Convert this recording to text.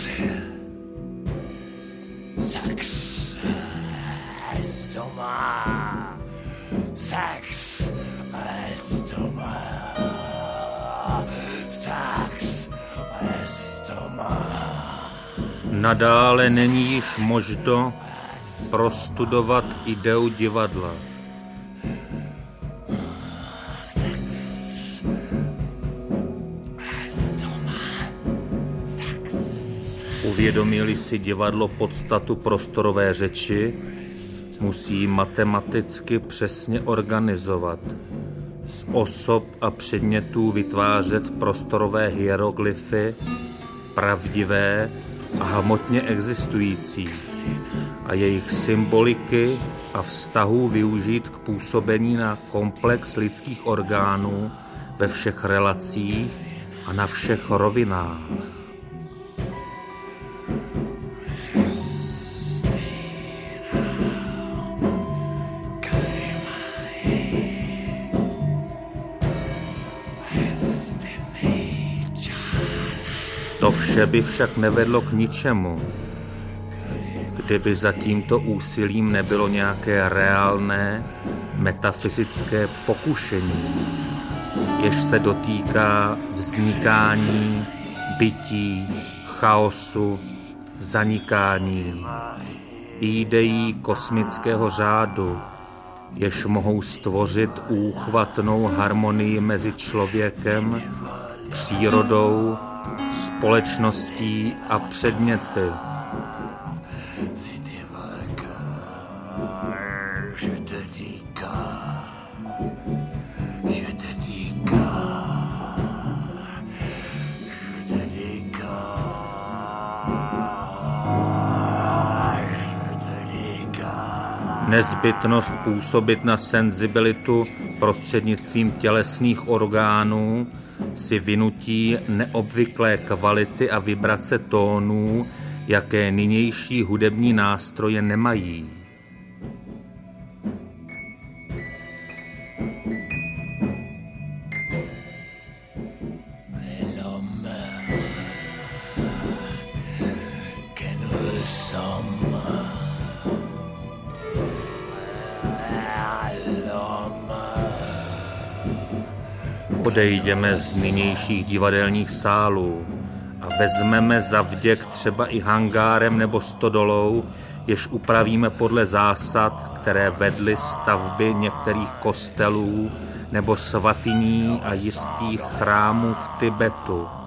Nadále není již možno prostudovat ideu divadla. Uvědomí-li si divadlo podstatu prostorové řeči, musí matematicky přesně organizovat, z osob a předmětů vytvářet prostorové hieroglyfy, pravdivé a hmotně existující, a jejich symboliky a vztahů využít k působení na komplex lidských orgánů ve všech relacích a na všech rovinách. To vše by však nevedlo k ničemu, kdyby za tímto úsilím nebylo nějaké reálné metafyzické pokušení, jež se dotýká vznikání, bytí, chaosu, zanikání, ideí kosmického řádu, jež mohou stvořit úchvatnou harmonii mezi člověkem, přírodou, společností a předměty. Nezbytnost působit na senzibilitu prostřednictvím tělesných orgánů si vynutí neobvyklé kvality a vibrace tónů, jaké nynější hudební nástroje nemají. Odejdeme z nynějších divadelních sálů a vezmeme za vděk třeba i hangárem nebo stodolou, jež upravíme podle zásad, které vedly stavby některých kostelů nebo svatyní a jistých chrámů v Tibetu.